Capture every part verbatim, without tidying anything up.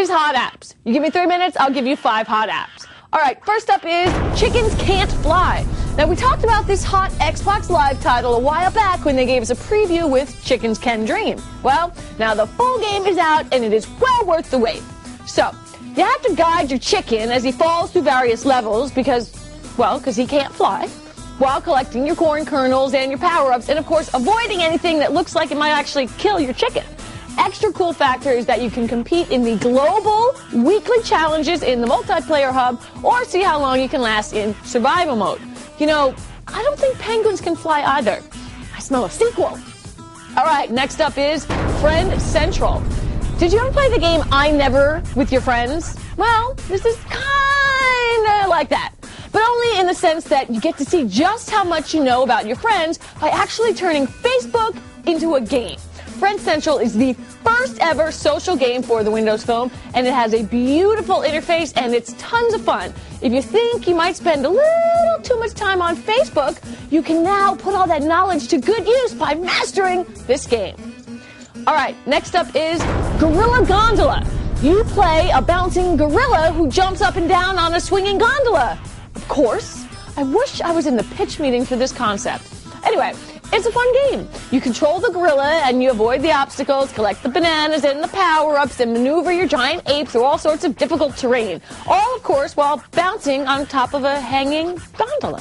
is hot apps. You give me three minutes, I'll give you five hot apps. All right, first up is Chickens Can't Fly. Now, we talked about this hot Xbox Live title a while back when they gave us a preview with Chickens Can Dream. Well, now the full game is out, and it is well worth the wait. So, you have to guide your chicken as he falls through various levels because, well, because he can't fly, while collecting your corn kernels and your power-ups, and, of course, avoiding anything that looks like it might actually kill your chicken. Extra cool factor is that you can compete in the global weekly challenges in the multiplayer hub or see how long you can last in survival mode. You know, I don't think penguins can fly either. I smell a sequel. All right, next up is Friend Central. Did you ever play the game I Never with your friends? Well, this is kind of like that. But only in the sense that you get to see just how much you know about your friends by actually turning Facebook into a game. Friend Central is the first ever social game for the Windows Phone, and it has a beautiful interface, and it's tons of fun. If you think you might spend a little too much time on Facebook, you can now put all that knowledge to good use by mastering this game. All right, next up is Gorilla Gondola. You play a bouncing gorilla who jumps up and down on a swinging gondola. Of course, I wish I was in the pitch meeting for this concept. Anyway, it's a fun game. You control the gorilla and you avoid the obstacles, collect the bananas and the power-ups, and maneuver your giant ape through all sorts of difficult terrain. All, of course, while bouncing on top of a hanging gondola.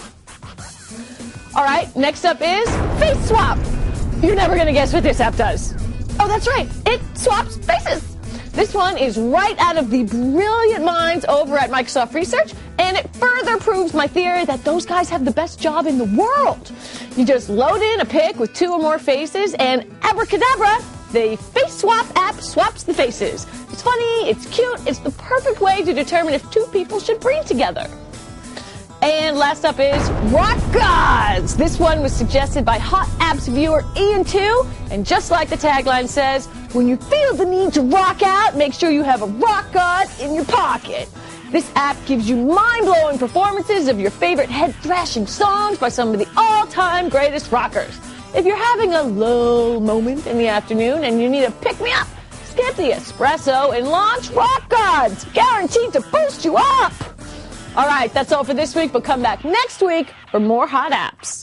All right, next up is Face Swap. You're never going to guess what this app does. Oh, that's right. It swaps faces. This one is right out of the brilliant minds over at Microsoft Research, and it further proves my theory that those guys have the best job in the world. You just load in a pic with two or more faces, and abracadabra, the Face Swap app swaps the faces. It's funny, it's cute, it's the perfect way to determine if two people should breed together. And last up is Rock Gods. This one was suggested by Hot Apps viewer Ian two, and just like the tagline says, when you feel the need to rock out, make sure you have a rock god in your pocket. This app gives you mind-blowing performances of your favorite head-thrashing songs by some of the all-time greatest rockers. If you're having a low moment in the afternoon and you need a pick-me-up, skip the espresso and launch Rock Gods, guaranteed to boost you up. All right, that's all for this week, but come back next week for more hot apps.